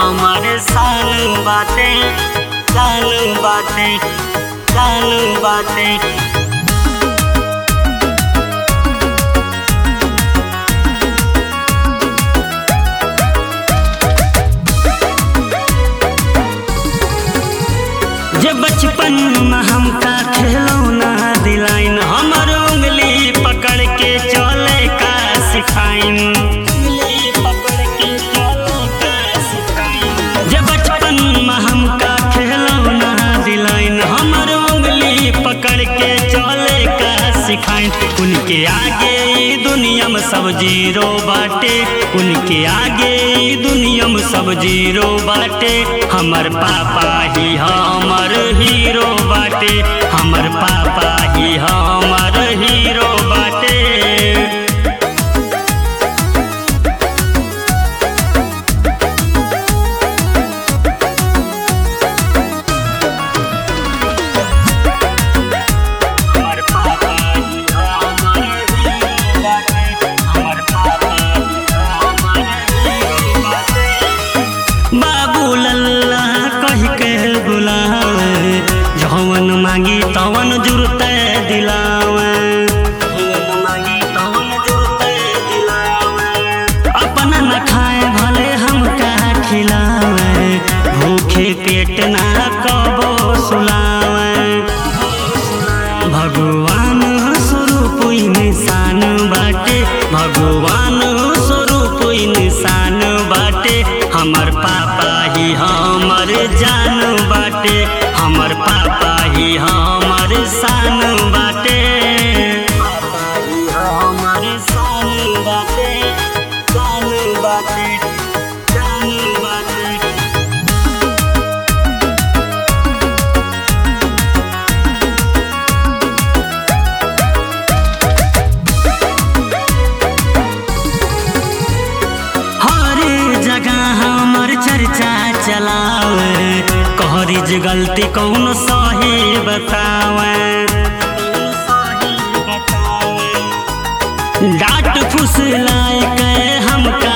हमारे साल बाटे साल बाटे साल बाटे। जे बचपन में हमका खिलौना दिलाइन हमर उंगली पकड़ के चले का सिखाइन। जे बचपन में हमका खिलौना दिलाइन हमर उंगली पकड़ के चले का सिखाइन। उनके आगे ई दुनिया में सब जीरो बाटे, उनके आगे ई दुनिया में सब जीरो बाटे। हमर पापा ही हमर हीरो बाटे, हमर पापा ही हमर हीरो बाटे। बाबू लल्ला कह के बुलावे, जवन मांगी तवन जुरते दिलावे। अपना न खाए भले हमका खिलावे, भूखे पेट ना कबो सुलावे। भगवान स्वरूप इंसान बाटे, भगवान स्वरूप इंसान बाटे। हमर पापा ही हमर जान बाटे, हमर पापा ही हमर शान बाटे। पापा ही हमर शान बाटे, शान बाटे, शान बाटे। हमर चर्चा चलावे, कहरी गलती कौन सही बतावे। डांट फुसलाए के हमका